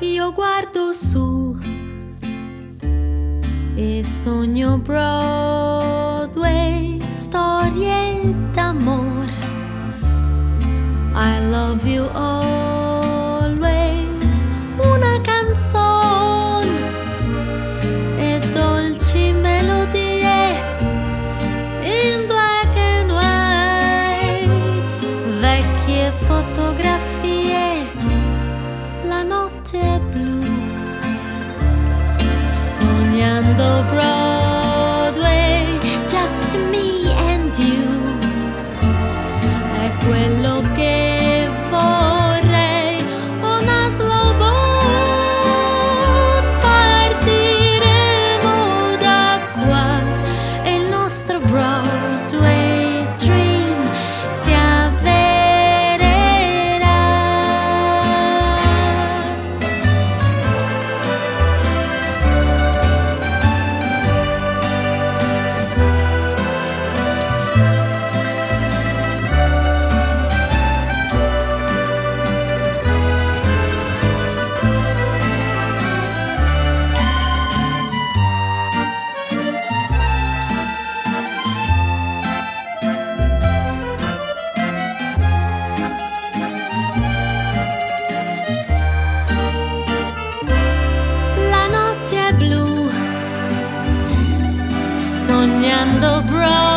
Io guardo su e sogno Broadway, storie d'amor. I love you always, una canzone e dolci melodie in black and white, vecchie fotografie, la notte è blu, sognando Broadway, just me and you, è quello che vorrei, una slow boat, partiremo da qua e il nostro Broadway dream si avvererà. Sognando Broadway.